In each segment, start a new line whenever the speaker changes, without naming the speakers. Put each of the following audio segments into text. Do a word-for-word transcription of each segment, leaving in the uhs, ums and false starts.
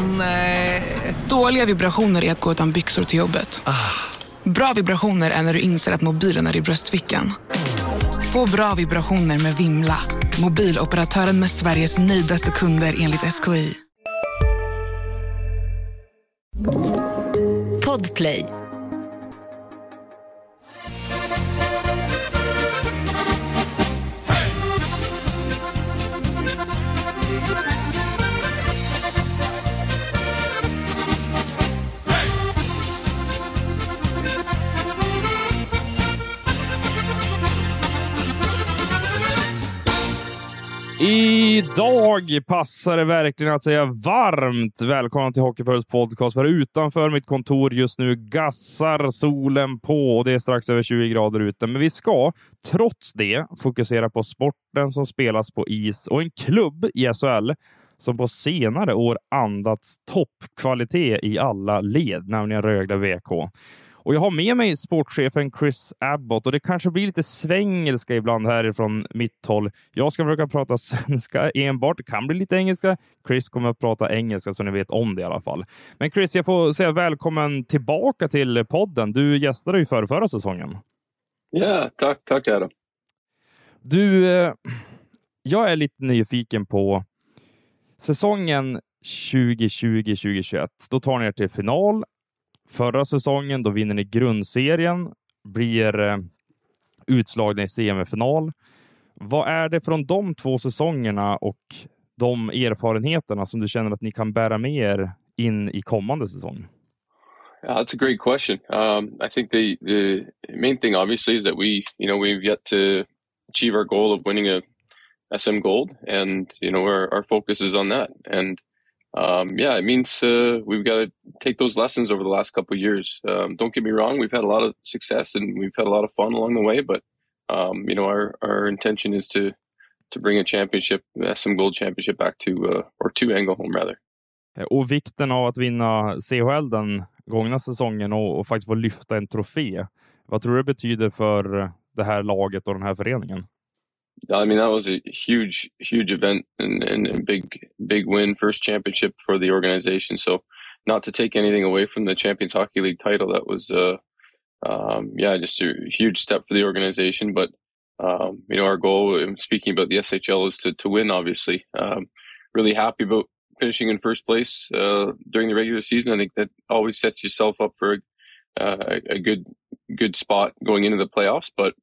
Nej. Dåliga vibrationer är att gå utan byxor till jobbet.
Ah.
Bra vibrationer är när du inser att mobilen är i bröstfickan. Få bra vibrationer med Vimla. Mobiloperatören med Sveriges nöjdaste kunder enligt S K I.
Podplay.
Idag passar det verkligen att säga varmt välkomna till Hockeypuls podcast. För utanför mitt kontor just nu gassar solen på och det är strax över tjugo grader ute. Men vi ska trots det fokusera på sporten som spelas på is och en klubb i S H L som på senare år andats toppkvalitet i alla led, nämligen Rögle V K. Och jag har med mig sportchefen Chris Abbott och det kanske blir lite svängelska ibland härifrån mitt håll. Jag ska försöka prata svenska enbart, det kan bli lite engelska. Chris kommer att prata engelska så ni vet om det i alla fall. Men Chris, jag får säga välkommen tillbaka till podden. Du gästade ju för förra säsongen.
Ja, tack, tack Adam.
Du, jag är lite nyfiken på säsongen tjugo tjugo tjugo tjugoett. Då tar ni er till final. Förra säsongen, då vinner ni grundserien, blir eh, utslagna i semifinal. Vad är det från de två säsongerna och de erfarenheterna som du känner att ni kan bära med er in i kommande säsong?
Yeah, that's a great question. Um, I think the, the main thing obviously is that we, you know, we've yet to achieve our goal of winning a S M gold, and you know, our, our focus is on that. And Um, yeah, it means uh, we've got to take those lessons over the last couple of years. Um, don't get me wrong, we've had a lot of success and we've had a lot of fun along the way, but um, you know, our, our intention is to to bring a championship, S M Gold championship back to, uh, or to Ängelholm rather.
Och vikten av att vinna C H L den gångna säsongen och, och faktiskt få lyfta en trofé. Vad tror du det betyder för det här laget och den här föreningen?
I mean, that was a huge, huge event and, and a big, big win, first championship for the organization. So not to take anything away from the Champions Hockey League title, that was, uh, um, yeah, just a huge step for the organization. But, um, you know, our goal, speaking about the S H L, is to, to win, obviously. Um, really happy about finishing in first place uh, during the regular season. I think that always sets yourself up for a, uh, a good, good spot going into the playoffs. But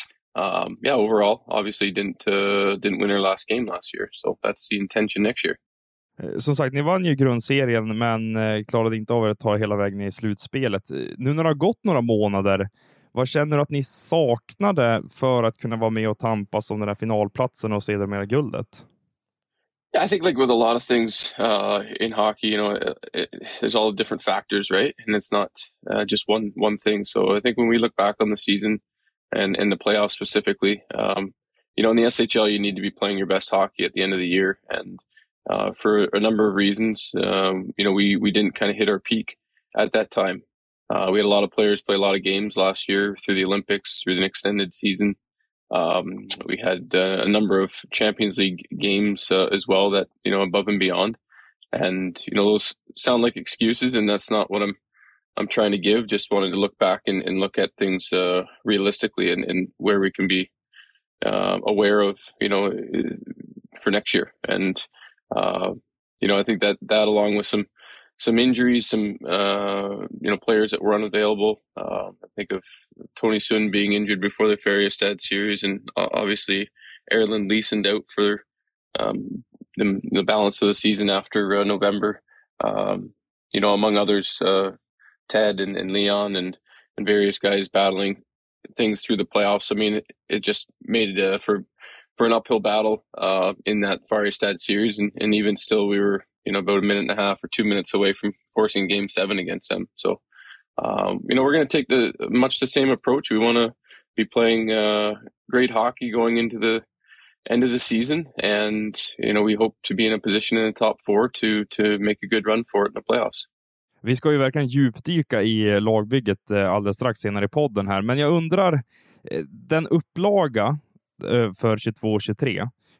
Um, yeah, overall, obviously didn't uh, didn't win our last game last year, so that's the intention next year.
Som sagt, ni vann ju grundserien men eh, klarade inte av att ta hela vägen i slutspelet. Nu när det har gått några månader, vad känner du att ni saknade för att kunna vara med och tampas om den här finalplatsen och se det med guldet?
Yeah, I think like with a lot of things uh, in hockey, you know, it, it, there's all different factors, right? And it's not uh, just one one thing. So I think when we look back on the season and in the playoffs specifically, um, you know, in the S H L, you need to be playing your best hockey at the end of the year. And uh, for a number of reasons, um, you know, we, we didn't kind of hit our peak at that time. Uh, we had a lot of players play a lot of games last year through the Olympics, through the extended season. Um, we had uh, a number of Champions League games uh, as well that, you know, above and beyond. And, you know, those sound like excuses, and that's not what I'm I'm trying to give. Just wanted to look back and, and look at things uh, realistically and, and where we can be uh, aware of, you know, for next year. And, uh, you know, I think that that along with some some injuries, some, uh, you know, players that were unavailable. Uh, I think of Tony Sun being injured before the Färjestad series, and uh, obviously Erland Leeson out for um, the, the balance of the season after uh, November. Um, you know, among others, uh, Ted and, and Leon and, and various guys battling things through the playoffs. I mean, it, it just made it uh, for for an uphill battle uh, in that Färjestad series, and, and even still, we were, you know, about a minute and a half or two minutes away from forcing game seven against them. So, um, you know, we're going to take the much the same approach. We want to be playing uh, great hockey going into the end of the season. And, you know, we hope to be in a position in the top four to, to make a good run for it in the playoffs.
Vi ska ju verkligen djupdyka i lagbygget alldeles strax senare i podden här. Men jag undrar, den upplaga för tjugotvå tjugotre.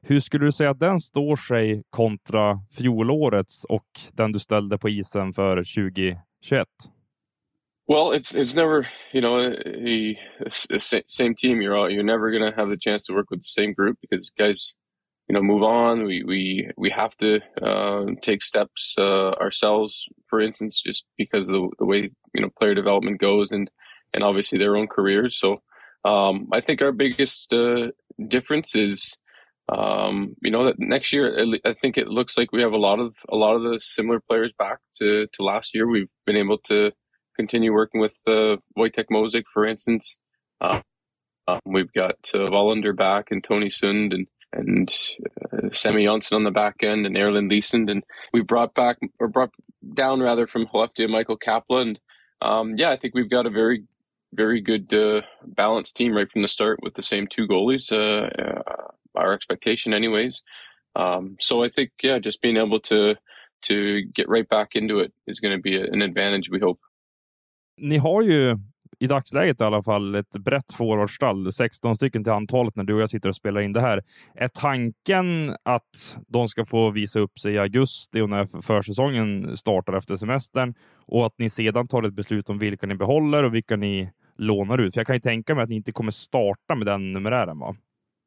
Hur skulle du säga att den står sig kontra fjolårets och den du ställde på isen för tjugo tjugoett?
Well, it's it's never, you know, a, a, a same team. You're all, you're never going to have the chance to work with the same group because guys, you know, move on. We we we have to uh, take steps uh, ourselves. For instance, just because of the, the way you know player development goes, and and obviously their own careers. So um, I think our biggest uh, difference is, um, you know, that next year I think it looks like we have a lot of a lot of the similar players back to to last year. We've been able to continue working with uh, Wojtek Mozik, for instance. Uh, um, we've got uh, Wallander back and Tony Sund and and uh, Sammy Jonsson on the back end and Erland Leesand. And we brought back or brought down rather from Skellefteå Michael Kaplan. Um, yeah, I think we've got a very, very good uh, balanced team right from the start with the same two goalies. Uh, uh, our expectation, anyways. Um, so I think yeah, just being able to to get right back into it is going to be an advantage, we hope.
Ni har ju i dagsläget i alla fall ett brett forwardstall, sexton stycken till antalet när du och jag sitter och spelar in det här. Är tanken att de ska få visa upp sig i augusti och när försäsongen startar efter semestern och att ni sedan tar ett beslut om vilka ni behåller och vilka ni lånar ut? För jag kan ju tänka mig att ni inte kommer starta med den numerären, va?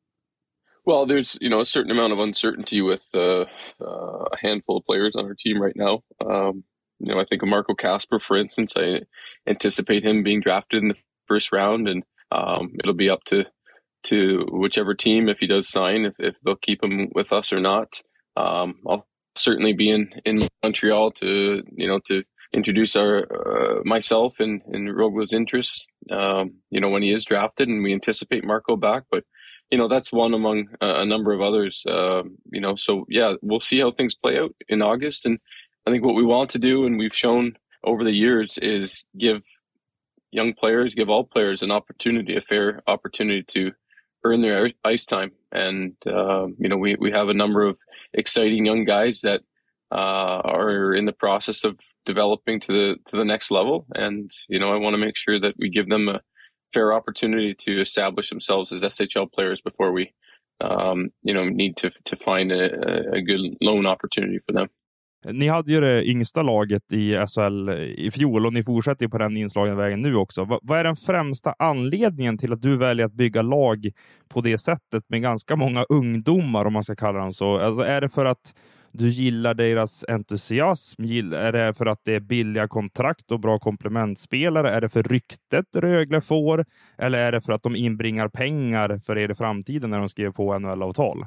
Well, there's you know a certain amount of uncertainty with uh, uh, a handful of players on our team right now. Um, You know, I think of Marco Kasper, for instance. I anticipate him being drafted in the first round, and um, it'll be up to to whichever team, if he does sign, if, if they'll keep him with us or not. Um, I'll certainly be in, in Montreal to, you know, to introduce our uh, myself and, and Rogla's interests, um, you know, when he is drafted, and we anticipate Marco back. But, you know, that's one among a, a number of others, uh, you know. So, yeah, we'll see how things play out in August, and I think what we want to do, and we've shown over the years, is give young players, give all players an opportunity, a fair opportunity to earn their ice time. And, uh, you know, we, we have a number of exciting young guys that uh, are in the process of developing to the to the next level. And, you know, I want to make sure that we give them a fair opportunity to establish themselves as S H L players before we, um, you know, need to to find a, a good loan opportunity for them.
Ni hade ju det yngsta laget i S H L i fjol och ni fortsätter på den inslagna vägen nu också. V- vad är den främsta anledningen till att du väljer att bygga lag på det sättet med ganska många ungdomar, om man ska kalla dem så? Alltså, är det för att du gillar deras entusiasm? Är det för att det är billiga kontrakt och bra komplementspelare? Är det för ryktet Rögle får? Eller är det för att de inbringar pengar för er i framtiden när de skriver på N H L-avtal?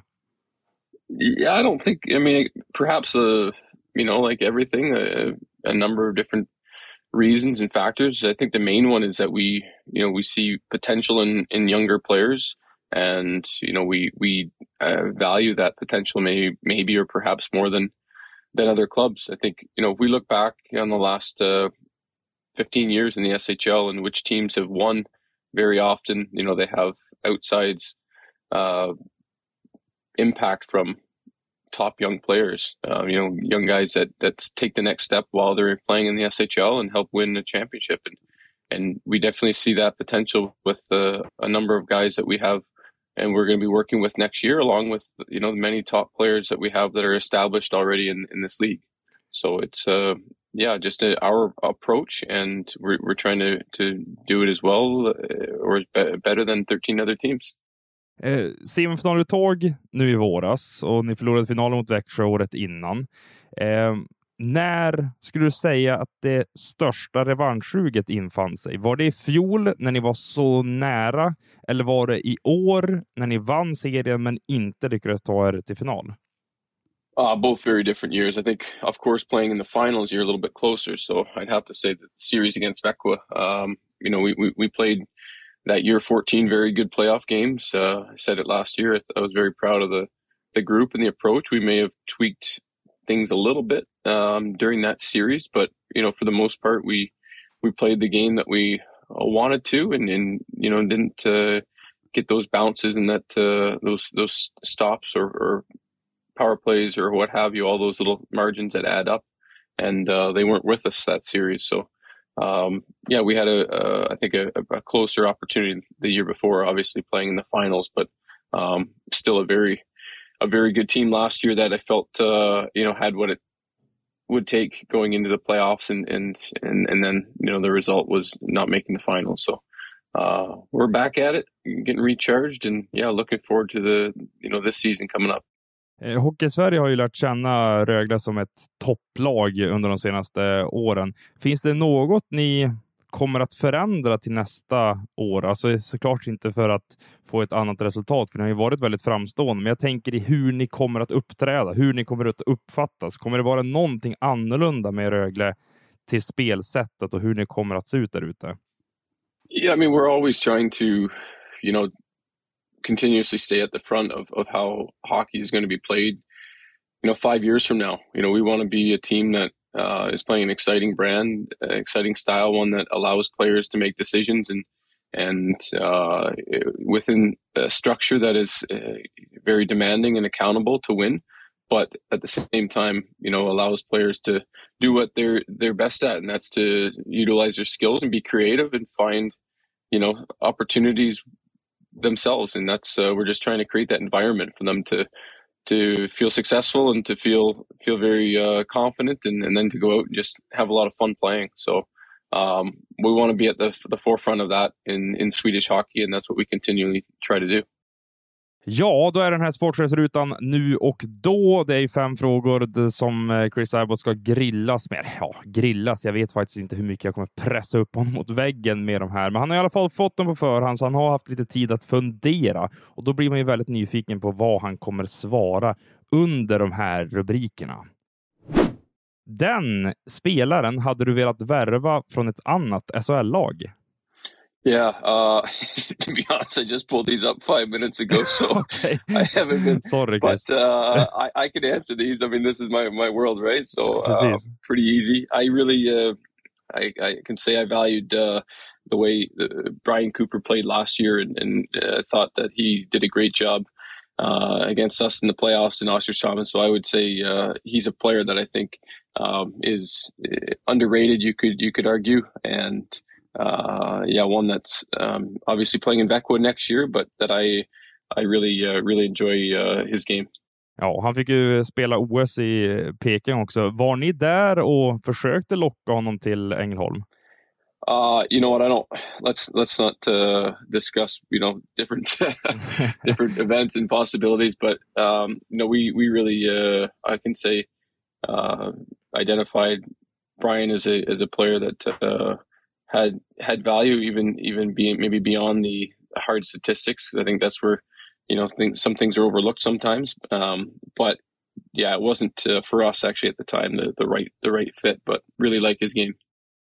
Yeah, I don't think, I mean, perhaps uh you know, like everything, a, a number of different reasons and factors. I think the main one is that we, you know, we see potential in, in younger players, and, you know, we, we uh, value that potential maybe, maybe, or perhaps more than, than other clubs. I think, you know, if we look back on the last uh, fifteen years in the S H L and which teams have won very often, you know, they have outsides uh, impact from top young players, uh, you know, young guys that that take the next step while they're playing in the S H L and help win a championship. And and we definitely see that potential with uh, a number of guys that we have, and we're going to be working with next year, along with, you know, many top players that we have that are established already in, in this league. So it's, uh, yeah, just a, our approach, and we're, we're trying to, to do it as well uh, or be- better than thirteen other teams.
Eh, Semifinaluttåg nu i våras och ni förlorade finalen mot Växjö året innan. Eh, när skulle du säga att det största revanschsuget infann sig? Var det i fjol när ni var så nära, eller var det i år när ni vann serien men inte lyckades ta er till final?
Uh, both very different years. I think, of course, playing in the finals, you're a little bit closer. So I'd have to say that the series against Växjö, um, you know, we, we, we played that year fourteen very good playoff games. Uh, I said it last year. I, I was very proud of the, the group and the approach. We may have tweaked things a little bit um, during that series, but, you know, for the most part, we we played the game that we uh, wanted to, and, and you know, didn't uh, get those bounces and that uh, those those stops or, or power plays or what have you, all those little margins that add up, and uh, they weren't with us that series. So um, yeah, we had a, a I think a, a closer opportunity the year before, obviously playing in the finals, but um, still a very a very good team last year that I felt, uh, you know, had what it would take going into the playoffs, and, and, and, and then, you know, the result was not making the finals. So, uh, we're back at it, getting recharged, and yeah, looking forward to the, you know, this season coming up.
Hockey-Sverige har ju lärt känna Rögle som ett topplag under de senaste åren. Finns det något ni kommer att förändra till nästa år? Alltså såklart inte för att få ett annat resultat, för ni har ju varit väldigt framstående, men jag tänker i hur ni kommer att uppträda, hur ni kommer att uppfattas. Kommer det vara någonting annorlunda med Rögle till spelsättet och hur ni kommer att se ut där ute?
Yeah, I mean, we're always trying to, you know, continuously stay at the front of, of how hockey is going to be played, you know, five years from now. You know, we want to be a team that uh, is playing an exciting brand, uh, exciting style, one that allows players to make decisions and, and uh, within a structure that is uh, very demanding and accountable to win, but at the same time, you know, allows players to do what they're, they're best at. And that's to utilize their skills and be creative and find, you know, opportunities themselves. And that's uh, we're just trying to create that environment for them to to feel successful and to feel feel very uh, confident, and, and then to go out and just have a lot of fun playing. So um, we want to be at the the forefront of that in in Swedish hockey, and that's what we continually try to do.
Ja, då är den här sportchefsrutan nu och då. Det är fem frågor som Chris Abbott ska grillas med. Ja, grillas. Jag vet faktiskt inte hur mycket jag kommer pressa upp honom mot väggen med de här. Men han har i alla fall fått dem på förhand, så han har haft lite tid att fundera. Och då blir man ju väldigt nyfiken på vad han kommer svara under de här rubrikerna. Den spelaren hade du velat värva från ett annat S H L-lag?
Yeah, uh, to be honest, I just pulled these up five minutes ago, so
okay.
I haven't been.
Sorry,
but uh, I, I can answer these. I mean, this is my, my world, right? So uh, pretty easy. I really, uh, I, I can say I valued uh, the way uh, Brian Cooper played last year, and, and uh, thought that he did a great job uh, against us in the playoffs in Oskarshamn. So I would say uh, he's a player that I think um, is underrated. You could you could argue, and. Uh, yeah, one that's um, obviously playing in Beckwood next year, but that I I really uh, really enjoy uh, his game.
Ja, han fick ju spela O S i Peking också. Var ni där och försökte locka honom till Ängelholm?
Uh, you know what? I don't. Let's let's not uh, discuss you know different different events and possibilities, but um, you know we we really uh, I can say uh, identified Brian as a as a player that. Uh, had had value even even being maybe beyond the hard statistics. I think that's where you know things, some things are overlooked sometimes. Um, but yeah, it wasn't uh, for us actually at the time the the right the right fit. But really like his game.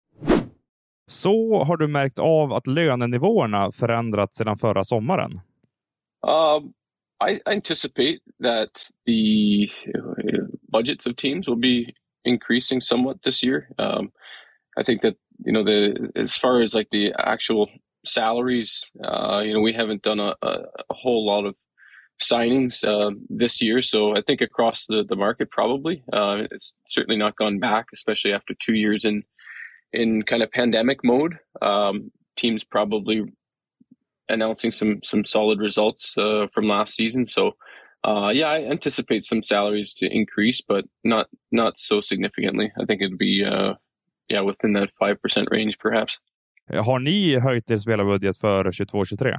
Så har du märkt av att lönenivåerna förändrats sedan förra sommaren?
Um, I anticipate that the budgets of teams will be increasing somewhat this year. Um, I think that. You know, the as far as like the actual salaries, uh, you know, we haven't done a, a, a whole lot of signings uh, this year. So I think across the, the market, probably uh, it's certainly not gone back, especially after two years in in kind of pandemic mode. Um, teams probably announcing some some solid results uh, from last season. So uh, yeah, I anticipate some salaries to increase, but not not so significantly. I think it'd be. Uh, Yeah, within that five percent range perhaps.
Har ni höjt er spelarbudget för tjugotvå tjugotre?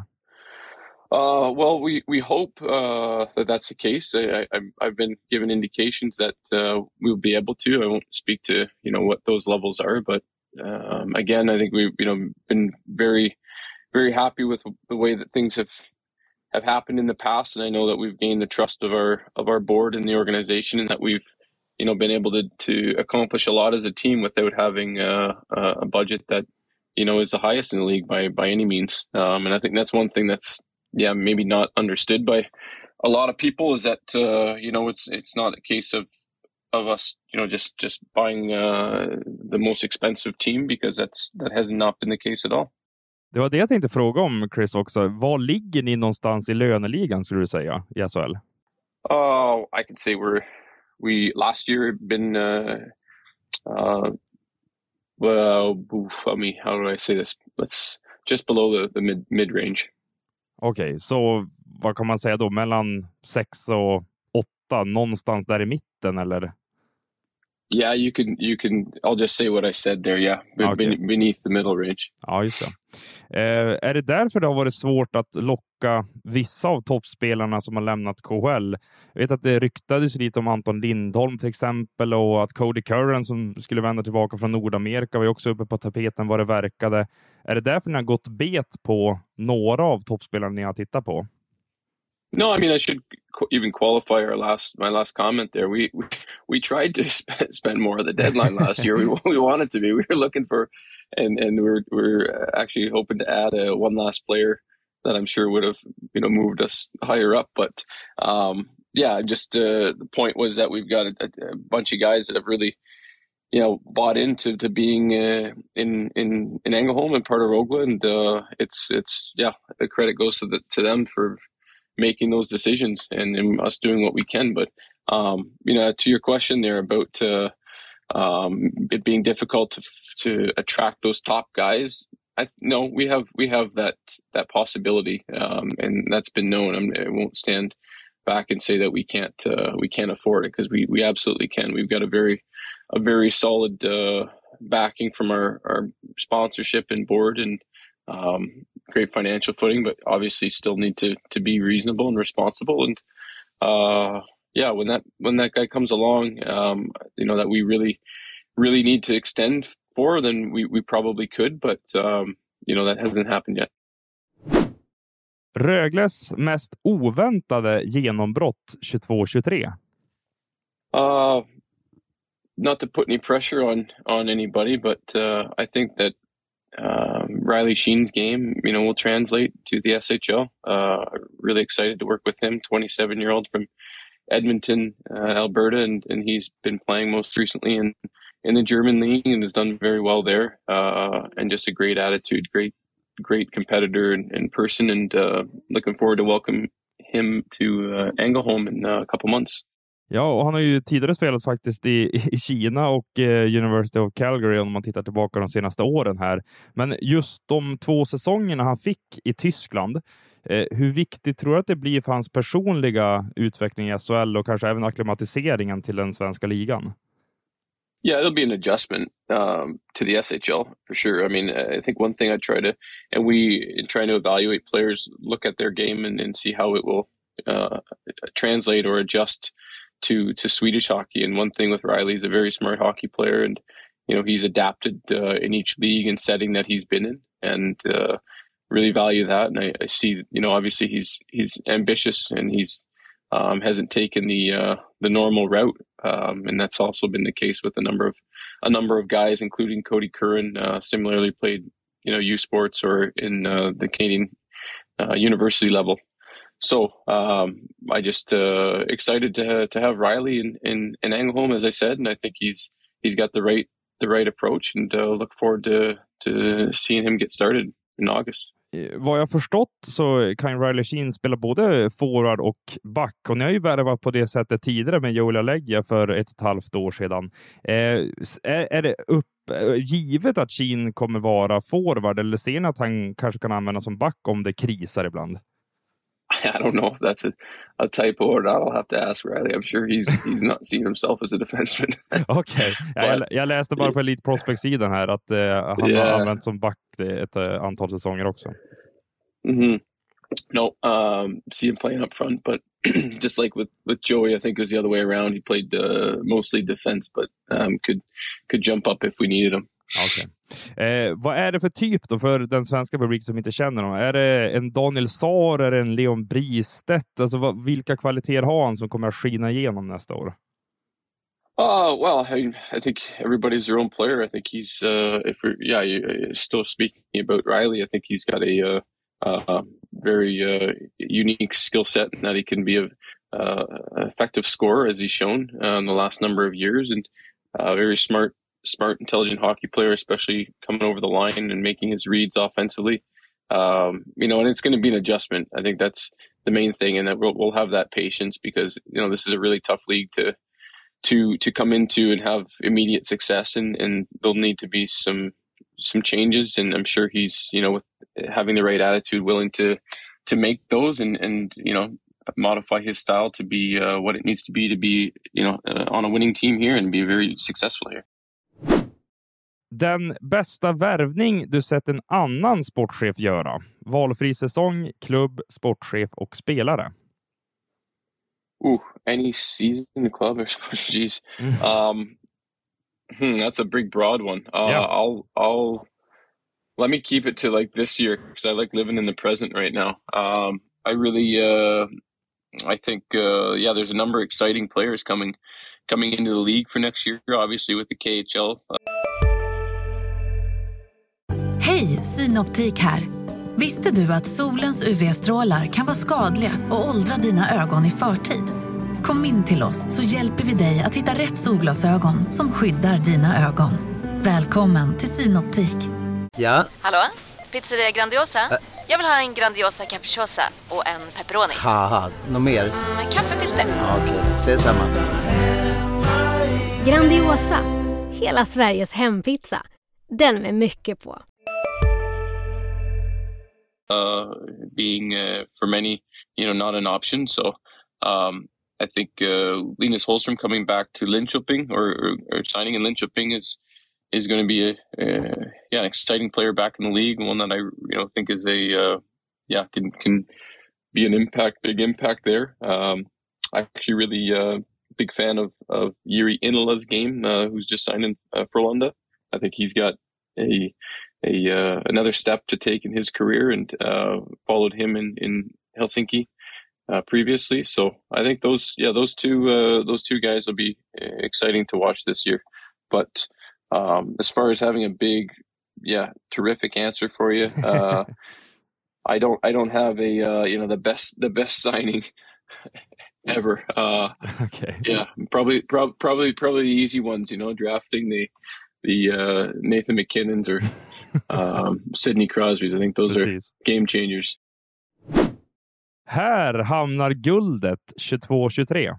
Uh, well, we, we hope uh, that that's the case. I, I, I've been given indications that uh, we'll be able to. I won't speak to, you know, what those levels are, but um, again, I think we've, you know, been very, very happy with the way that things have have happened in the past, and I know that we've gained the trust of our of our board and the organization, and that we've you know, been able to, to accomplish a lot as a team without having uh, a budget that, you know, is the highest in the league by, by any means. Um, and I think that's one thing that's, yeah, maybe not understood by a lot of people is that, uh, you know, it's, it's not a case of, of us, you know, just, just buying uh, the most expensive team, because that's, that has not been the case at all.
Det var det jag tänkte fråga om, Chris, också. Var ligger ni någonstans i löneligan, skulle du säga, i S H L?
Oh, I could say we're, We last year been uh, uh, well, I mean, how do I say this? Let's just below the, the mid mid range.
Okej, okay, så vad kan man säga då? Mellan sex och åtta, någonstans där i mitten, eller?
Yeah, you can, you can, I'll just say what I said there, yeah,
Okay.
beneath the middle range.
Ja, just det. Eh, är det därför det har varit svårt att locka vissa av toppspelarna som har lämnat K H L? Jag vet att det ryktades lite om Anton Lindholm till exempel, och att Cody Curran som skulle vända tillbaka från Nordamerika var ju också uppe på tapeten vad det verkade. Är det därför ni har gått bet på några av toppspelarna ni har tittat på?
No, I mean, I should even qualify our last, my last comment there. We, we, we tried to sp- spend more of the deadline last year. We, we wanted to be, we were looking for, and, and we we're, we're actually hoping to add a one last player that I'm sure would have, you know, moved us higher up. But, um, yeah, just, uh, the point was that we've got a, a bunch of guys that have really, you know, bought into, to being, uh, in, in, in Ängelholm and part of Rögle. And, uh, it's, it's, yeah, the credit goes to the, to them for making those decisions and, and us doing what we can. But, um, you know, to your question there about, uh, um, it being difficult to, to attract those top guys. I no, we have, we have that, that possibility. Um, and that's been known. I, mean, I won't stand back and say that we can't, uh, we can't afford it, because we, we absolutely can. We've got a very, a very solid, uh, backing from our, our sponsorship and board, and, um, great financial footing, but obviously still need to, to be reasonable and responsible. And, uh, yeah, when that, when that guy comes along, um, you know, that we really, really need to extend for, then we, we probably could, but, um, you know, that hasn't happened yet.
Rögles mest oväntade genombrott tjugotvå tjugotre?
Uh, not to put any pressure on, on anybody, but, uh, I think that, Um, Riley Sheen's game, you know, will translate to the S H L. Uh, really excited to work with him, twenty-seven year old from Edmonton, uh, Alberta, and, and he's been playing most recently in, in the German league and has done very well there. Uh, and just a great attitude, great, great competitor and, and person, and uh, looking forward to welcome him to uh, Ängelholm in uh, a couple months.
Ja, och han har ju tidigare spelat faktiskt i, i Kina och eh, University of Calgary om man tittar tillbaka de senaste åren här. Men just de två säsongerna han fick i Tyskland, eh, hur viktigt tror du att det blir för hans personliga utveckling i S H L och kanske även akklimatiseringen till den svenska ligan?
Yeah, it'll be an adjustment um, to the S H L for sure. I mean, I think one thing I try to, and we, in trying to evaluate players, look at their game and, and see how it will uh, translate or adjust to to Swedish hockey. And one thing with Riley, he's a very smart hockey player, and you know he's adapted uh, in each league and setting that he's been in, and uh, really value that. And I, I see, you know, obviously he's he's ambitious and he's um, hasn't taken the uh, the normal route, um, and that's also been the case with a number of a number of guys, including Cody Curran. Uh, similarly played, you know, U Sports or in uh, the Canadian uh, university level. So um, I just uh, excited to to have Riley in, in in Ängelholm, as I said, and I think he's he's got the right the right approach, and uh, look forward to to seeing him get started in August.
Vad jag förstått så kan Riley Sheen spela både forward och back, och ni har ju värvat på det sättet tidigare med Joel Allegja för ett och ett halvt år sedan. Eh, är, är det upp, givet att Sheen kommer vara forward, eller ser ni att han kanske kan användas som back om det krisar ibland?
I don't know if that's a, a typo or not. I'll have to ask Riley. I'm sure he's he's not seen himself as a defenseman.
Okej. Okay. Jag, jag läste bara på Elite Prospect-sidan här att uh, han yeah. har använt som back ett uh, antal säsonger också.
Mm-hmm. No, um, see him playing up front, but just like with, with Joey, I think it was the other way around. He played uh, mostly defense, but um, could could jump up if we needed him.
Okay. Eh, vad är det för typ då för den svenska publik som inte känner honom? Är det en Daniel Saar, är det en Leon Bristedt? Alltså, vad, vilka kvaliteter har han som kommer att skina igenom nästa år?
Uh, well, I, I think everybody's their own player. I think he's, uh, if we're, yeah, you, still speaking about Riley, I think he's got a uh, uh, very uh, unique skill set, and that he can be a uh, effective scorer, as he's shown uh, in the last number of years, and uh, very smart, smart, intelligent hockey player, especially coming over the line and making his reads offensively. Um, you know, and it's going to be an adjustment. I think that's the main thing, and that we'll, we'll have that patience because, you know, this is a really tough league to, to, to come into and have immediate success. And, and there'll need to be some, some changes. And I'm sure he's, you know, with having the right attitude, willing to, to make those and, and, you know, modify his style to be uh, what it needs to be to be, you know, uh, on a winning team here and be very successful here.
Den bästa värvning du sett en annan sportchef göra? Valfri säsong, klubb, sportchef och spelare.
Ooh, any season in the club? Jeez. um, hmm, that's a big, broad one. Uh, yeah. I'll, I'll, let me keep it to like this year because I like living in the present right now. Um, I really, uh, I think, uh, yeah, there's a number of exciting players coming, coming into the league for next year, obviously with the K H L. Uh,
Hej, Synoptik här. Visste du att solens U V-strålar kan vara skadliga och åldra dina ögon i förtid? Kom in till oss så hjälper vi dig att hitta rätt solglasögon som skyddar dina ögon. Välkommen till Synoptik.
Ja?
Hallå? Pizzeria Grandiosa? Ä- Jag vill ha en Grandiosa capriciosa och en pepperoni.
Haha, något mer?
Mm, kaffefilter.
Ja, okej, okay. Ses samma.
Grandiosa, hela Sveriges hempizza. Den med mycket på.
Uh, being uh, for many, you know, not an option. So um, I think uh, Linus Holmström coming back to Linköping or, or, or signing in Linköping is is going to be a, a yeah an exciting player back in the league, one that I you know think is a uh, yeah can can be an impact, big impact there. Um, I'm actually really uh, big fan of of Jiri Inola's game, uh, who's just signed in uh, for Frölunda. I think he's got a a uh, another step to take in his career, and uh, followed him in in Helsinki uh, previously. So I think those yeah those two uh, those two guys will be exciting to watch this year. But um, as far as having a big yeah terrific answer for you, uh, I don't I don't have a uh, you know the best the best signing ever. Uh,
okay.
Yeah, probably pro- probably probably the easy ones. You know, drafting the the uh, Nathan McKinnons or um, Sidney Crosby's. I think those Precis. Are game changers.
Här hamnar guldet tjugotvå tjugotre.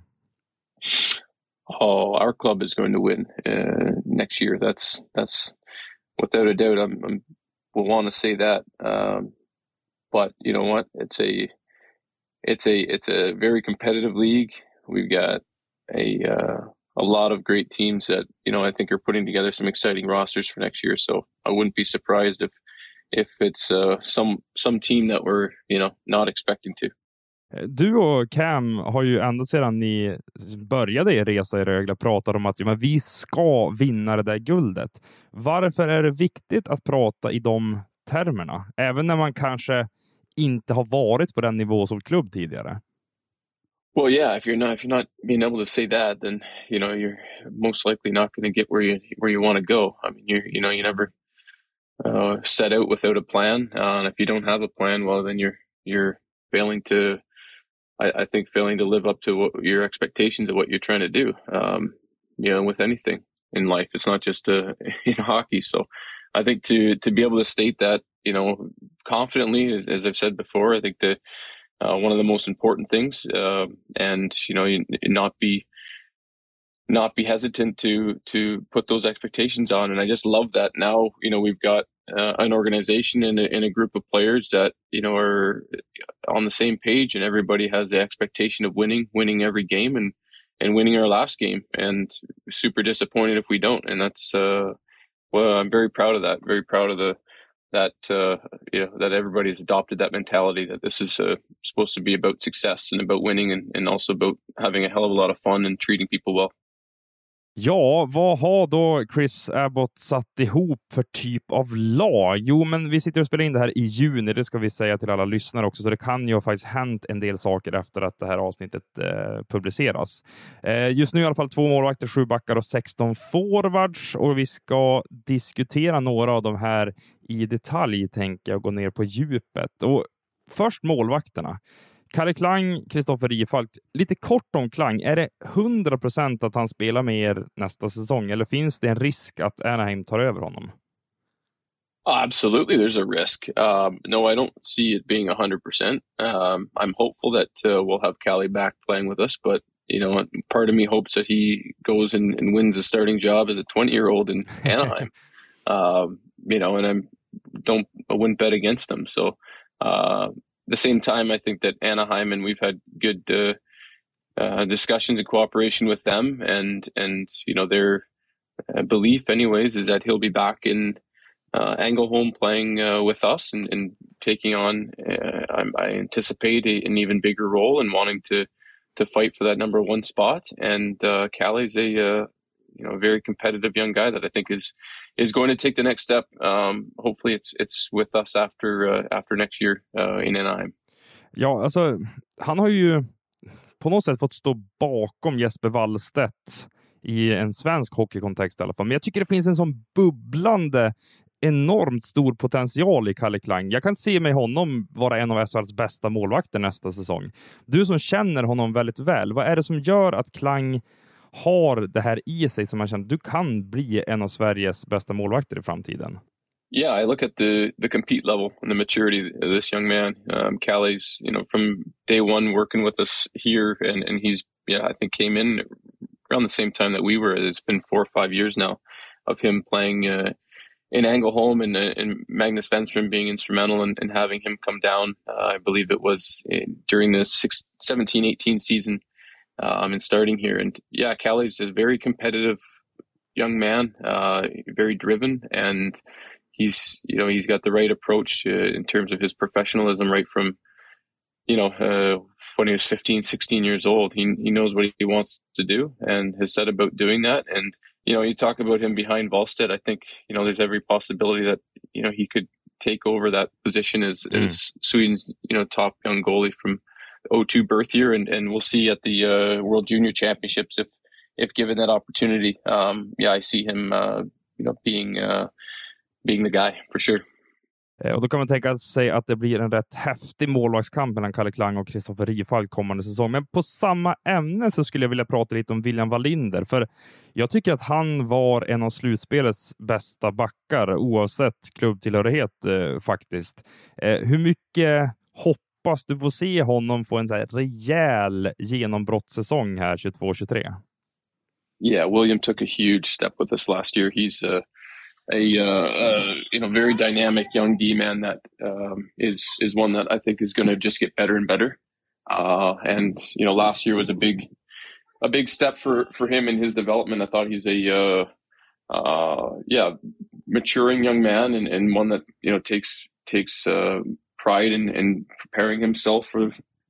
Oh, our club is going to win uh, next year. That's that's without a doubt. I'm, I'm will want to say that. Um, but you know what? It's a it's a it's a very competitive league. We've got a uh, a lot of great teams that, you know, I think are putting together some exciting rosters for next year. So I wouldn't be surprised if if it's uh, some some team that we're, you know, not expecting to.
Du och Cam har ju ända sedan ni började er resa i Rögle pratat om att ja, men vi ska vinna det där guldet. Varför är det viktigt att prata i de termerna? Även när man kanske inte har varit på den nivå som klubb tidigare.
Well, yeah, if you're not if you're not being able to say that, then you know you're most likely not going to get where you where you want to go. I mean, you you know you never uh, set out without a plan, uh, and if you don't have a plan, well, then you're you're failing to, I, I think, failing to live up to what your expectations of what you're trying to do. Um, you know, with anything in life, it's not just uh, in hockey. So, I think to to be able to state that, you know, confidently, as, as I've said before, I think that. Uh, one of the most important things, uh, and you know, you, not be not be hesitant to to put those expectations on. And I just love that now. You know, we've got uh, an organization and a, and a group of players that, you know, are on the same page, and everybody has the expectation of winning, winning every game, and and winning our last game. And super disappointed if we don't. And that's uh, well, I'm very proud of that. Very proud of the. That uh, you know, that everybody's adopted that mentality that this is uh, supposed to be about success and about winning, and, and also about having a hell of a lot of fun and treating people well.
Ja, vad har då Chris Abbott satt ihop för typ av lag? Jo, men vi sitter och spelar in det här i juni, det ska vi säga till alla lyssnare också, så det kan ju ha faktiskt hänt en del saker efter att det här avsnittet eh, publiceras. Eh, just nu i alla fall två målvakter, sju backar och sexton forwards, och vi ska diskutera några av de här i detalj, tänker jag, gå ner på djupet. Och först målvakterna. Kalle Klang, Kristoffer Rifalk. Lite kort om Klang. Är det hundra procent att han spelar med er nästa säsong? Eller finns det en risk att Anaheim tar över honom?
Absolutely, there's a risk. Um, no, I don't see it being one hundred percent. Um, I'm hopeful that uh, we'll have Kalle back playing with us. But, you know, part of me hopes that he goes and, and wins a starting job as a twenty-year-old in Anaheim. um, you know, and I'm don't I wouldn't bet against him. So, uh, the same time, I think that Anaheim, and we've had good uh, uh, discussions and cooperation with them, and and you know their uh, belief, anyways, is that he'll be back in uh, Ängelholm playing uh, with us and, and taking on. Uh, I, I anticipate a, an even bigger role and wanting to to fight for that number one spot. And uh, Calle's a uh, you know very competitive young guy that I think is is going to take the next step. Um, hopefully, it's it's with us after uh, after next year uh, in Anaheim.
Ja, alltså han har ju på något sätt fått stå bakom Jesper Wallstedt i en svensk hockeykontext i alla fall. Men jag tycker det finns en sån bubblande, enormt stor potential i Kalle Klang. Jag kan se mig honom vara en av S H L:s bästa målvakter nästa säsong. Du som känner honom väldigt väl, vad är det som gör att Klang har det här i sig som man känner du kan bli en av Sveriges bästa målvakter i framtiden?
Yeah, I look at the the compete level and the maturity of this young man. Um, Calle's, you know, from day one working with us here, and, and he's, yeah, I think came in around the same time that we were. It's been four or five years now of him playing uh, in Ängelholm, and, uh, and Magnus Venstrom being instrumental in, in having him come down. Uh, I believe it was in, during the six, seventeen eighteen season um, and starting here. And yeah, Calle's a very competitive young man, uh, very driven, and he's, you know, he's got the right approach uh, in terms of his professionalism right from, you know, uh, when he was fifteen, sixteen years old. He he knows what he wants to do and has set about doing that. And, you know, you talk about him behind Wallstedt, I think, you know, there's every possibility that, you know, he could take over that position as, mm. as Sweden's, you know, top young goalie from oh two birth year. And, and we'll see at the uh, World Junior Championships if, if given that opportunity. Um, yeah, I see him, uh, you know, being... Uh, being the guy, for sure.
Och då kan man tänka sig att det blir en rätt häftig målvaktskamp mellan Kalle Klang och Kristoffer Rifalk kommande säsong. Men på samma ämne så skulle jag vilja prata lite om William Wallinder. För jag tycker att han var en av slutspelets bästa backar oavsett klubbtillhörighet eh, faktiskt. Eh, hur mycket hoppas du få se honom få en så här rejäl genombrottssäsong här tjugotvå tjugotre?
Yeah, William took a huge step with us last year. He's a uh... a uh, uh, you know very dynamic young D-man that um, is is one that I think is going to just get better and better. Uh, and you know, last year was a big a big step for for him in his development. I thought he's a uh, uh, yeah maturing young man, and, and one that you know takes takes uh, pride in, in preparing himself for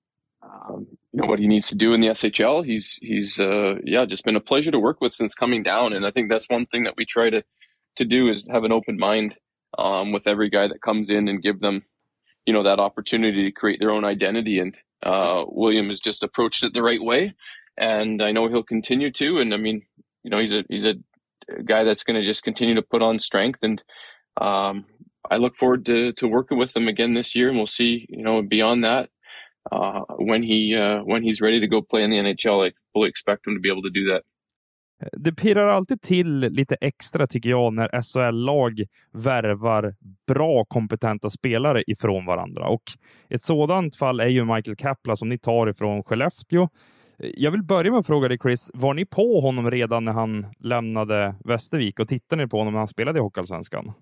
um, you know what he needs to do in the S H L. He's he's uh, yeah just been a pleasure to work with since coming down, and I think that's one thing that we try to. to do is have an open mind um, with every guy that comes in and give them, you know, that opportunity to create their own identity. And uh, William has just approached it the right way. And I know he'll continue to. And I mean, you know, he's a, he's a guy that's going to just continue to put on strength. And um, I look forward to, to working with him again this year. And we'll see, you know, beyond that, uh, when he, uh, when he's ready to go play in the N H L, I fully expect him to be able to do that.
Det pirrar alltid till lite extra tycker jag när S H L-lag värvar bra kompetenta spelare ifrån varandra. Och ett sådant fall är ju Michael Kapla som ni tar ifrån Skellefteå. Jag vill börja med att fråga dig, Chris, var ni på honom redan när han lämnade Västervik och tittade ni på honom när han spelade i Hockeyallsvenskan?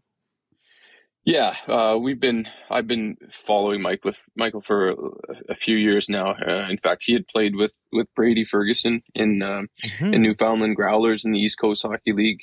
Yeah, uh, we've been. I've been following Michael Michael for a, a few years now. Uh, in fact, he had played with, with Brady Ferguson in um, mm-hmm. in Newfoundland Growlers in the East Coast Hockey League.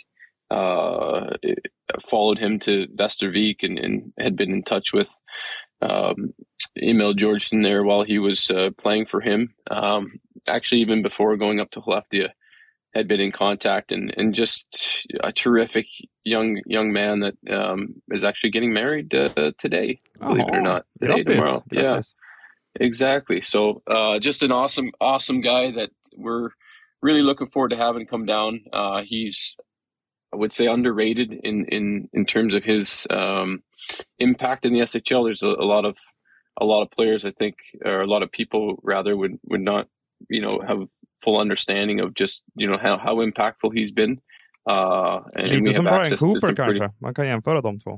Uh, followed him to Västervik and, and had been in touch with um, Emil Georgeson there while he was uh, playing for him. Um, actually, even before going up to Skellefteå, had been in contact, and, and just a terrific young young man that um, is actually getting married uh, today, believe oh, it or not. Today, tomorrow. Yeah, exactly. So uh, just an awesome, awesome guy that we're really looking forward to having come down. Uh, he's, I would say, underrated in, in, in terms of his um, impact in the S H L. There's a, a lot of a lot of players, I think, or a lot of people rather would, would not, you know, have full understanding of just, you know, how, how impactful he's been. Uh, and
Lite
we
som
have
Brian Cooper
kanske.
Pretty... Man kan jämföra de två.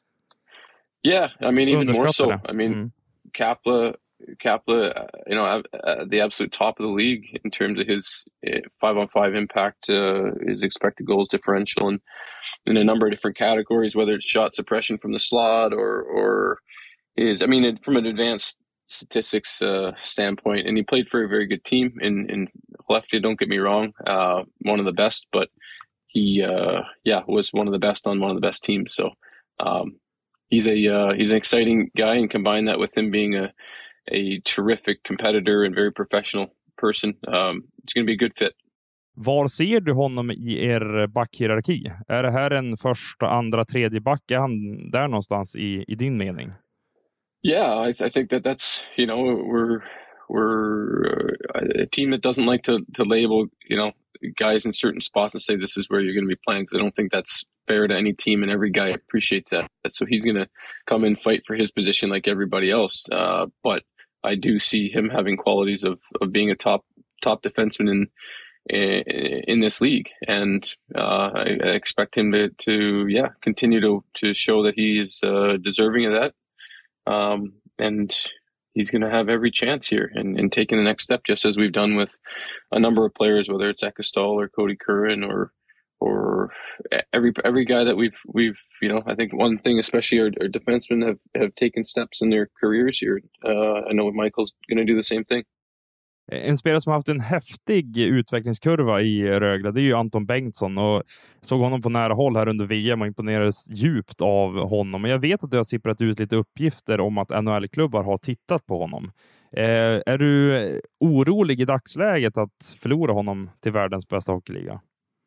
Yeah, I mean, even more so. I mean,
mm.
Kapla, Kapla, uh, you know, uh, the absolute top of the league in terms of his uh, five-on-five impact, uh, his expected goals differential, and in a number of different categories, whether it's shot suppression from the slot or or is, I mean, it, from an advanced statistics uh, standpoint, and he played for a very good team in in Skellefteå. Don't get me wrong, uh, one of the best, but he uh, yeah was one of the best on one of the best teams. So um, he's a uh, he's an exciting guy, and combine that with him being a a terrific competitor and very professional person, um, it's going to be a good fit.
Var ser du honom i er backhierarki? Är det här en första, andra, tredje back? Är han där någonstans i, i din mening?
Yeah, I, th- I think that that's, you know, we're we're a team that doesn't like to to label, you know, guys in certain spots and say this is where you're going to be playing, because I don't think that's fair to any team, and every guy appreciates that. So he's going to come and fight for his position like everybody else. Uh, but I do see him having qualities of of being a top top defenseman in in, in this league, and uh, I, I expect him to to yeah continue to to show that he is uh, deserving of that. Um, and he's going to have every chance here in, in taking the next step, just as we've done with a number of players, whether it's Ekeståhl or Cody Curran or or every every guy that we've we've you know I think one thing, especially our, our defensemen have have taken steps in their careers here. Uh, I know Michael's going to do the same thing.
En spelare som har haft en häftig utvecklingskurva i Rögle, det är ju Anton Bengtsson, och såg honom på nära håll här under V M och imponerades djupt av honom. Men jag vet att det har sipprat ut lite uppgifter om att N H L-klubbar har tittat på honom. Eh, är du orolig i dagsläget att förlora honom till världens bästa hockeyliga?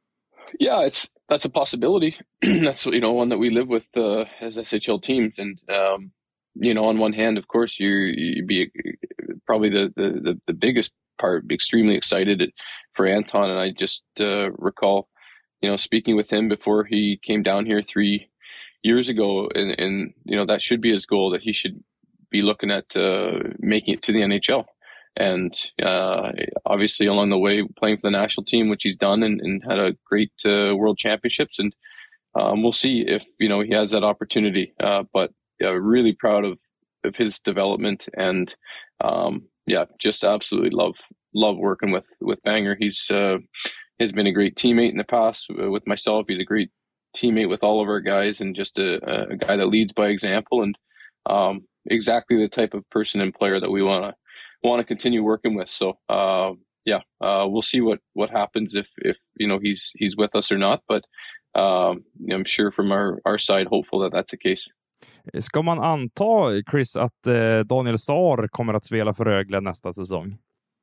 Yeah, it's that's a possibility. That's, you know, one that we live with uh, as S H L teams, and um, you know, on one hand, of course, you you be probably the, the the biggest part, be extremely excited for Anton. And I just uh, recall, you know, speaking with him before he came down here three years ago, and, and you know, that should be his goal, that he should be looking at uh, making it to the N H L. And uh, obviously along the way, playing for the national team, which he's done, and, and had a great uh, world championships. And um, we'll see if, you know, he has that opportunity. Uh, but yeah, really proud of, of his development, and um, yeah, just absolutely love love working with with Banger. He's uh, has been a great teammate in the past with myself. He's a great teammate with all of our guys, and just a, a guy that leads by example, and um, exactly the type of person and player that we want to want to continue working with. So uh, yeah, uh, we'll see what what happens if if you know he's he's with us or not. But um, I'm sure from our our side, hopeful that that's the case.
Ska man anta, Chris, att eh, Daniel Saar kommer att spela för Rögle nästa säsong?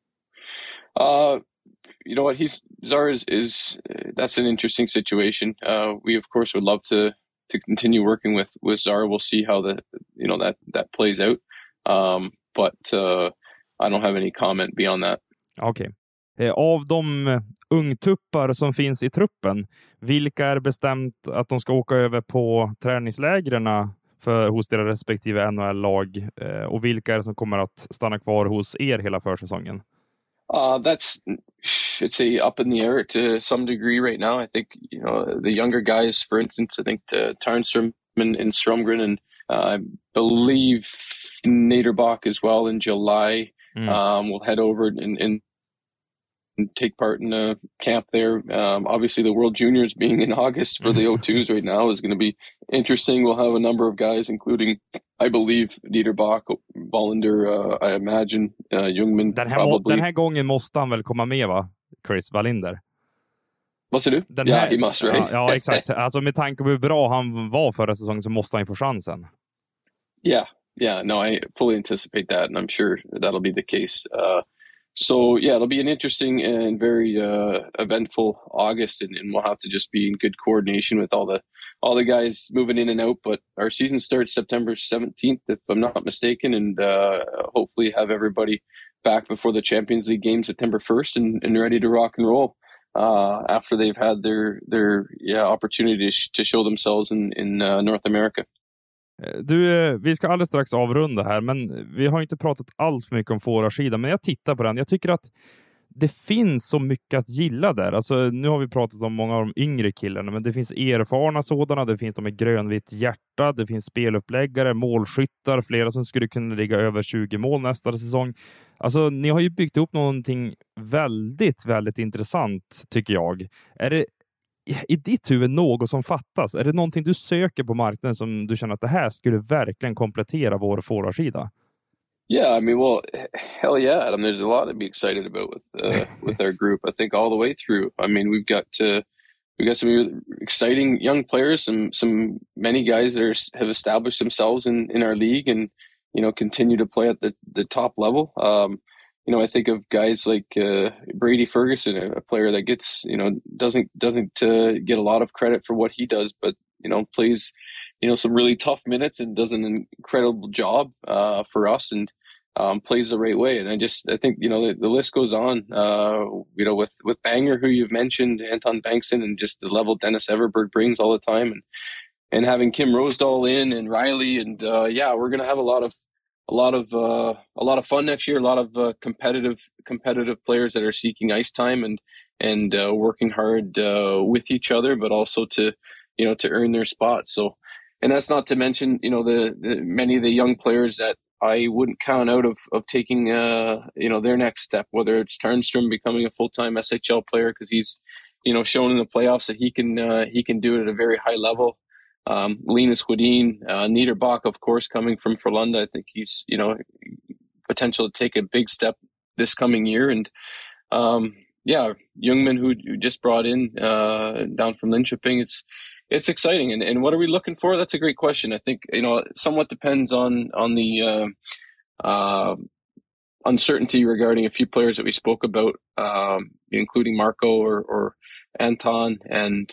Uh, you know what, he's Zar is, is uh, that's an interesting situation. Uh, we of course would love to to continue working with with Zar. We'll see how the you know that that plays out. Um, but uh, I don't have any comment beyond that.
Okej. Okay. Eh, av de ungtuppar som finns i truppen, vilka är bestämt att de ska åka över på träningslägren för hos deras respektive N H L-lag, eh, och vilka är det som kommer att stanna kvar hos er hela försäsongen?
Uh, that's, I'd say, up in the air to some degree right now. I think, you know, the younger guys, for instance, I think uh, Tarnström and, and Strömgren, and uh, I believe Naderbach as well in July. Mm. Um, we'll head over and, and take part in a camp there. Um, obviously, the World Juniors being in August for the O twos right now is going to be interesting. We'll have a number of guys, including, I believe, Niederbach, Wallander, uh, I imagine, uh, Ljungman.
Den här,
probably.
Den här gången måste han väl komma med, va? Chris Wallinder.
Vad säger du?
Den
yeah,
här,
he must, right?
Ja, ja, exakt. Alltså med tanke på hur bra han var förra säsongen så måste han få chansen.
Yeah, yeah. No, I fully anticipate that, and I'm sure that'll be the case. Uh, So, yeah, it'll be an interesting and very uh, eventful August, and, and we'll have to just be in good coordination with all the all the guys moving in and out. But our season starts September seventeenth, if I'm not mistaken, and uh, hopefully have everybody back before the Champions League game September first, and, and ready to rock and roll uh, after they've had their their yeah opportunity to, sh- to show themselves in, in uh, North America.
Du, vi ska alldeles strax avrunda här, men vi har inte pratat allt för mycket om forwardsidan, men jag tittar på den. Jag tycker att det finns så mycket att gilla där. Alltså, nu har vi pratat om många av de yngre killarna, men det finns erfarna sådana, det finns de med grönvitt hjärta, det finns speluppläggare, målskyttar, flera som skulle kunna ligga över tjugo mål nästa säsong. Alltså, ni har ju byggt upp någonting väldigt, väldigt intressant, tycker jag. Är det i ditt huvud något som fattas? Är det någonting du söker på marknaden som du känner att det här skulle verkligen komplettera vår forwardsida?
Yeah, I mean, well, hell yeah, Adam. There's a lot to be excited about with uh, with our group. I think all the way through. I mean, we've got uh, we've got some exciting young players, some some many guys that are, have established themselves in, in our league, and you know continue to play at the, the top level. Um, you know, I think of guys like uh, Brady Ferguson, a player that gets you know doesn't doesn't uh, get a lot of credit for what he does, but you know plays you know some really tough minutes and does an incredible job uh, for us and. Um, plays the right way. And I just, I think, you know, the, the list goes on, uh, you know, with, with Banger, who you've mentioned, Anton Bengtsson, and just the level Dennis Everberg brings all the time, and, and having Kim Rosedahl in and Riley. And, uh, yeah, we're going to have a lot of, a lot of, uh, a lot of fun next year, a lot of, uh, competitive, competitive players that are seeking ice time and, and, uh, working hard, uh, with each other, but also to, you know, to earn their spot. So, and that's not to mention, you know, the, the many of the young players that, I wouldn't count out of, of taking, uh, you know, their next step, whether it's Turnstrom becoming a full-time S H L player, because he's, you know, shown in the playoffs that he can, uh, he can do it at a very high level. Um, Linus Wedin, uh, Niederbach, of course, coming from Frölunda. I think he's, you know, potential to take a big step this coming year. And, um, yeah, Ljungman, who you just brought in, uh, down from Linköping, it's, It's exciting. And, and what are we looking for? That's a great question. I think, you know, it somewhat depends on, on the, uh, uh, uncertainty regarding a few players that we spoke about, um, including Marco or, or Anton. And,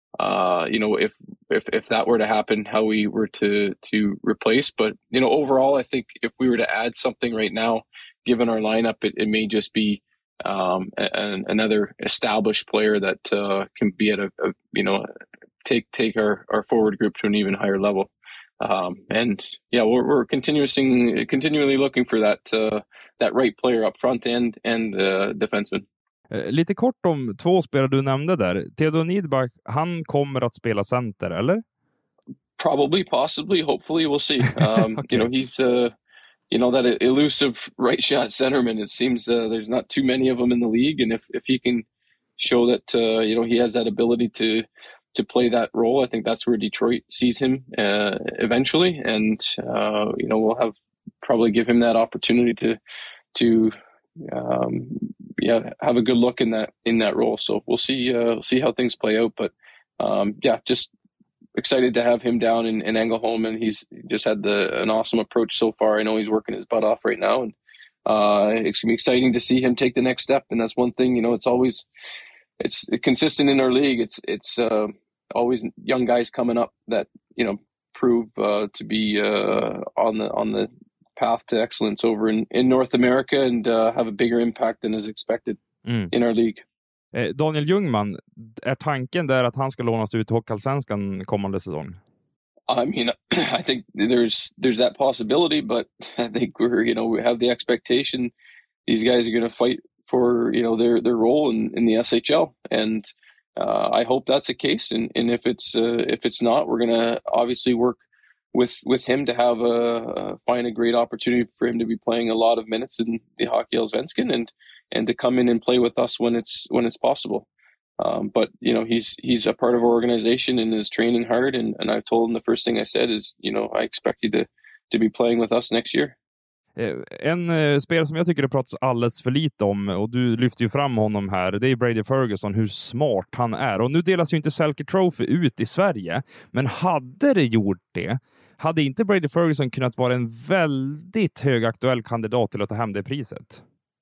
uh, you know, if, if, if that were to happen, how we were to, to replace. But, you know, overall, I think if we were to add something right now, given our lineup, it, it may just be, um, an, another established player that, uh, can be at a, a you know, take take our, our forward group to an even higher level. Um, and yeah, we're, we're continuously continually looking for that uh, that right player up front and, and uh, defenseman.
Uh, lite kort om två spelare du nämnde där. Theodor Niederbach, han kommer att spela center, eller?
Probably, possibly, hopefully, we'll see. Um, okay. You know, he's uh, you know that elusive right shot centerman. It seems uh, there's not too many of them in the league, and if if he can show that uh, you know he has that ability to to play that role, I think that's where Detroit sees him uh, eventually. And, uh, you know, we'll have probably give him that opportunity to, to, um, yeah, have a good look in that, in that role. So we'll see, uh, see how things play out. But, um, yeah, just excited to have him down in, in Ängelholm, and he's just had the, an awesome approach so far. I know he's working his butt off right now, and, uh, it's gonna be exciting to see him take the next step. And that's one thing, you know, it's always, it's consistent in our league. It's, it's, uh, always young guys coming up that, you know, prove uh, to be uh, on the on the path to excellence over in, in North America and uh, have a bigger impact than is expected mm. in our league.
Eh, Daniel Ljungman, är tanken där att han ska lånas ut till Hockeyallsvenskan kommande säsong?
I mean, I think there's there's that possibility, but I think we're, you know, we have the expectation these guys are going to fight for, you know, their their role in, in the S H L, and Uh, I hope that's the case, and, and if it's uh, if it's not, we're gonna obviously work with with him to have a uh, find a great opportunity for him to be playing a lot of minutes in the Hockeyallsvenskan and and to come in and play with us when it's when it's possible. Um, but you know he's he's a part of our organization and is training hard, and, and I've told him the first thing I said is, you know, I expect you to to be playing with us next year.
En uh, spelare som jag tycker det pratas alldeles för lite om, och du lyfter ju fram honom här, det är Brady Ferguson, hur smart han är. Och nu delas ju inte Selke Trophy ut i Sverige, men hade det gjort det, hade inte Brady Ferguson kunnat vara en väldigt högaktuell kandidat till att ta hem det priset?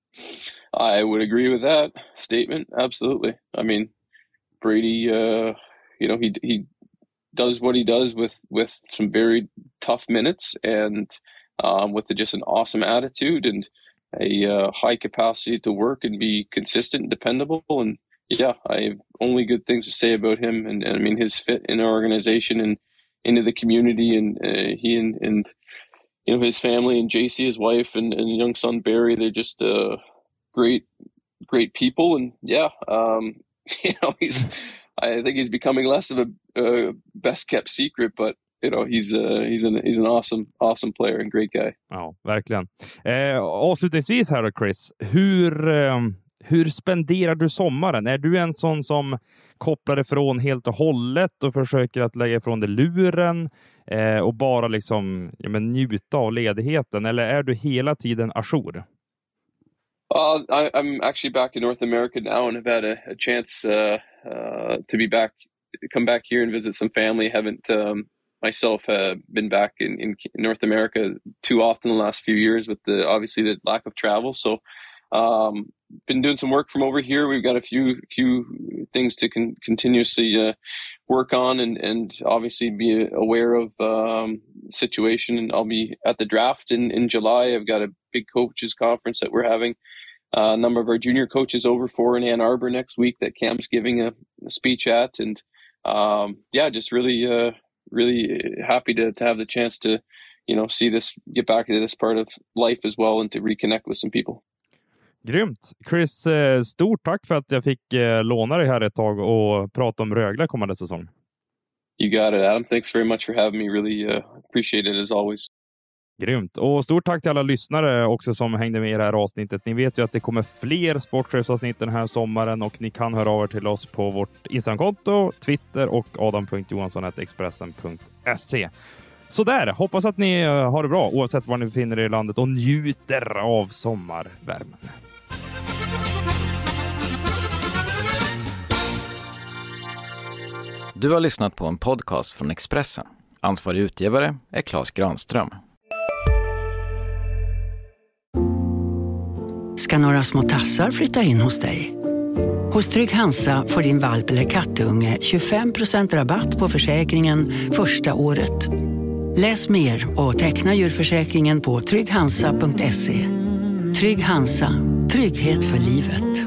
I would agree with that statement, absolutely. I mean, Brady, uh, you know, he he does what he does with, with some very tough minutes, and Um, with a, just an awesome attitude and a uh, high capacity to work and be consistent and dependable. And yeah, I have only good things to say about him. And, and I mean, his fit in our organization and into the community, and uh, he and, and, you know, his family and J C, his wife, and, and young son Barry, they're just uh, great, great people. And yeah, um, you know, he's, I think he's becoming less of a uh, best kept secret, but you know, he's uh, he's an he's an awesome awesome player and great guy.
Ja, verkligen. Eh, avslutningsvis här då, Chris, hur eh, hur spenderar du sommaren? Är du en sån som kopplar ifrån helt och hållet och försöker att lägga ifrån dig luren eh, och bara liksom ja, men njuta av ledigheten? Eller är du hela tiden ajour?
Uh, I, I'm actually back in North America now and have had a, a chance uh, uh, to be back, come back here and visit some family. Haven't um, myself uh, been back in, in North America too often the last few years with the obviously the lack of travel. So um, been doing some work from over here. We've got a few few things to con- continuously uh, work on and, and obviously be aware of um, the situation. And I'll be at the draft in, in July. I've got a big coaches conference that we're having. Uh, a number of our junior coaches over for in Ann Arbor next week that Cam's giving a, a speech at. And um, yeah, just really, uh, really happy to, to have the chance to, you know, see this, get back into this part of life as well and to reconnect with some people.
Grymt. Chris, stort tack för att jag fick låna dig här ett tag och prata om Rögle kommande säsong.
You got it, Adam. Thanks very much for having me. Really uh, appreciate it as always.
Grymt. Och stort tack till alla lyssnare också som hängde med i det här avsnittet. Ni vet ju att det kommer fler sportchefsavsnitt den här sommaren och ni kan höra av er till oss på vårt Instagramkonto, Twitter och adam punkt johansson at expressen punkt se. Så där, hoppas att ni har det bra oavsett var ni befinner er i landet och njuter av sommarvärmen.
Du har lyssnat på en podcast från Expressen. Ansvarig utgivare är Claes Granström.
Ska några små tassar flytta in hos dig? Hos Trygg Hansa får din valp eller kattunge tjugofem procent rabatt på försäkringen första året. Läs mer och teckna djurförsäkringen på trygg hansa punkt se. Trygg Hansa, trygghet för livet.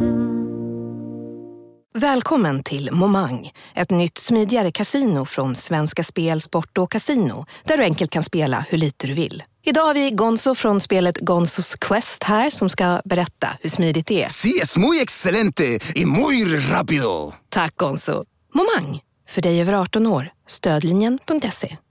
Välkommen till Momang, ett nytt smidigare kasino från Svenska Spel, Sport och Casino, där du enkelt kan spela hur lite du vill. Idag har vi Gonzo från spelet Gonzos Quest här som ska berätta hur smidigt det är.
Sí, es muy excelente y muy rápido.
Tack Gonzo. Momang, för dig över arton år. Stödlinjen punkt se.